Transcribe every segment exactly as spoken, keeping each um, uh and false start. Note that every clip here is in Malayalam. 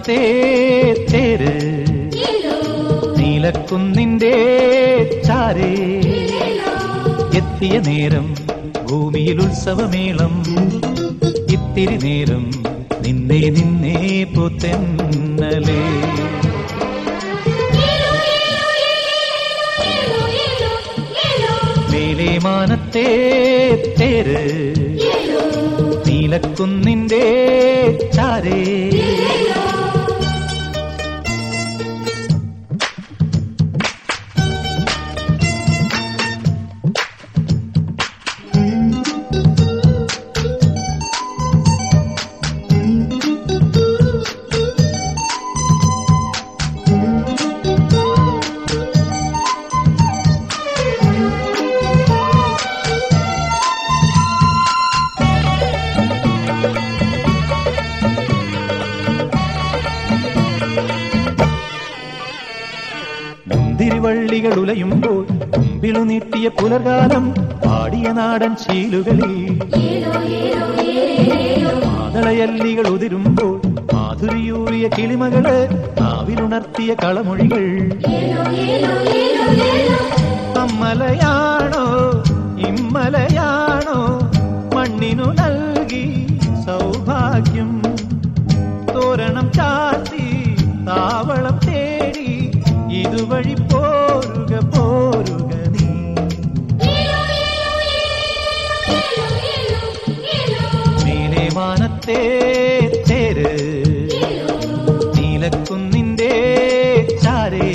മാനത്തെ തേര് നീലക്കുന്നിന്റെ ചാരേ എത്തിയ നേരം ഭൂമിയിൽ ഉത്സവമേളം ഇത്തിരി നേരം നിന്നെ നിന്നെ പൂത്തെന്നലേ മേലെ മാനത്തെ തേര് നീലക്കുന്നിന്റെ ചാരേ മുന്തിരിവള്ളികൾ ഉലയുമ്പോൾ മുമ്പിലു നീട്ടിയ പുലർകാലം പാടിയ നാടൻ ശീലുകളിൽ മാതളയല്ലികൾ ഉതിരുമ്പോൾ മാധുരിയൂറിയ കിളിമകള് നാവിലുണർത്തിയ കളമൊഴികൾ അമ്മലയാണോ ഇമ്മലയാണോ മണ്ണിനു നൽകി സൗഭാഗ്യം തോരണം ചാത്തി താവളം തേടി ഇതുവഴി പോരുക പോരുക നീ മേലെ മാനത്തെ തേര് നീലക്കുന്നിന്റെ ചാരേ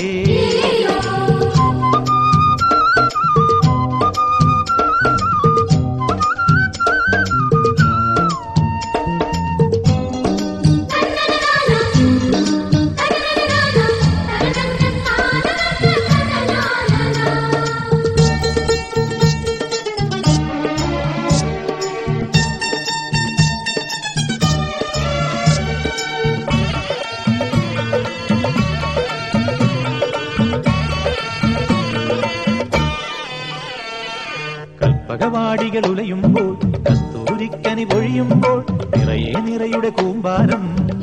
കൽപ്പകവാടികൾ ഉലയുമ്പോൾ കസ്തൂരിക്കനി പൊഴിയുമ്പോൾ നിറയെ നിറയുടെ കൂമ്പാരം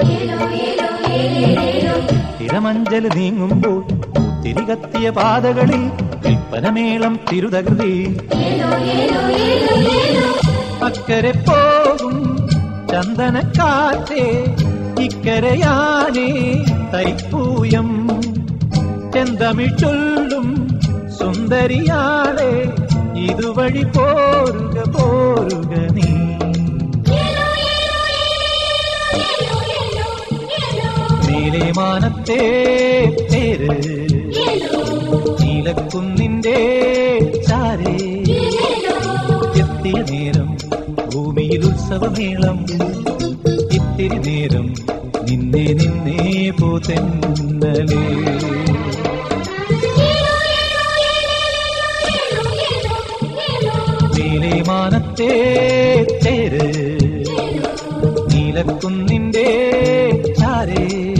തിരമഞ്ചല് നീങ്ങുമ്പോൾ തിരികത്തിയ പാതകളിൽ കൽപ്പനമേളം തിരുതകൃതി അക്കരെ പോകും ചന്ദനക്കാറ്റേ ഇക്കരയാനേ തൈപ്പൂയം ചെന്തമിഴ് ചൊല്ലും സുന്ദരിയാളെ ഇതുവഴി പോരുക പോരുക നീ മേലെ മാനത്തെ തേര് നീലക്കുന്നിന്റെ ചാരേ എത്തിയ നേരം ഭൂമിയിൽ ഉത്സവമേളം ഇത്തിരി നേരം നിന്നെ നിന്നെ പൂത്തെന്നലേ മേലെ മാനത്തെ തേര് നീലക്കുന്നിന്റെ ചാരേ